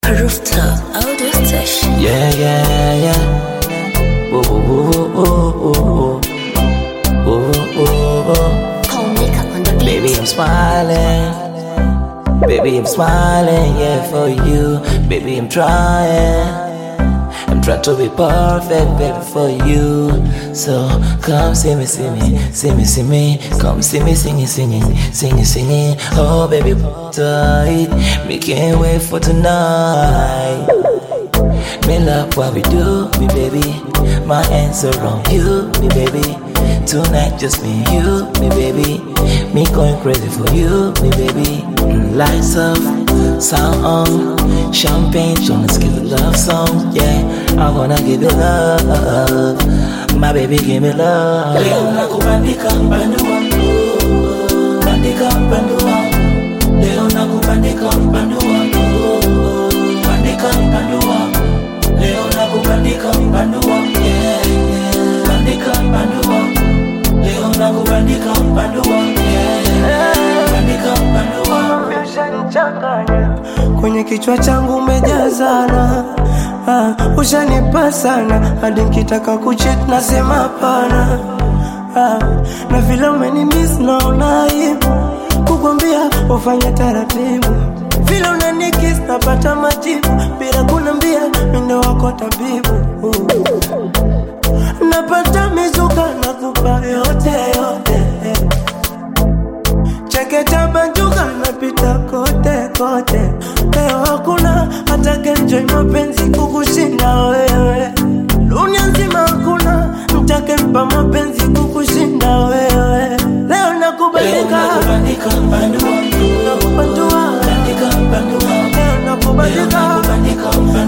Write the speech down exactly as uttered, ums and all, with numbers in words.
Rooftop audio station. Yeah, yeah, yeah. Whoa, whoa, whoa, whoa, whoa, whoa, whoa, whoa. Paul Makeup on the beat. Baby, I'm smiling. Baby, I'm smiling, yeah, for you. Baby, I'm trying. I'm trying to be perfect, baby, for you. So come see me, see me, see me, see me. Come see me singing, singing, singing, singing. Oh, baby, tight. Me can't wait for tonight. Me love what we do, me baby. My hands are on you, me baby. Tonight just me and you, me baby. Me going crazy for you, me baby. Lights up, sound on, champagne, tryna skip the love song, yeah. I wanna give you love, my baby give me love. Leo nakubandika mpandu wangu, bandika mpandu wangu. Leo nakubandika mpandu wangu, bandika mpandu wangu. Leo nakubandika mpandu wangu, yeah, yeah. Bandika mpandu wangu. Leo nakubandika mpandu wangu, yeah. Bandika mpandu wangu. Kwenye kichwa changu umejazana, ah, ushanipa sana hadi nikitaka kucheat nasema hapana, ah, na vile umenimiss naona aibu kukwambia ufanye taratibu. Vile unanikiss napata majibu bila kunambia mimi ndo wako tabibu, uh. Napata mizuka nakupa yote yote, cheke tabanjuka napita kote kote. Leo hakuna atakayenjoy mapenzi kukushinda wewe. Dunia nzima hakuna mtakempa mapenzi kukushinda wewe. Leo nakubandika mpandu wangu, nakubandua bandika mpandu wangu. Leo nakubandika mpandu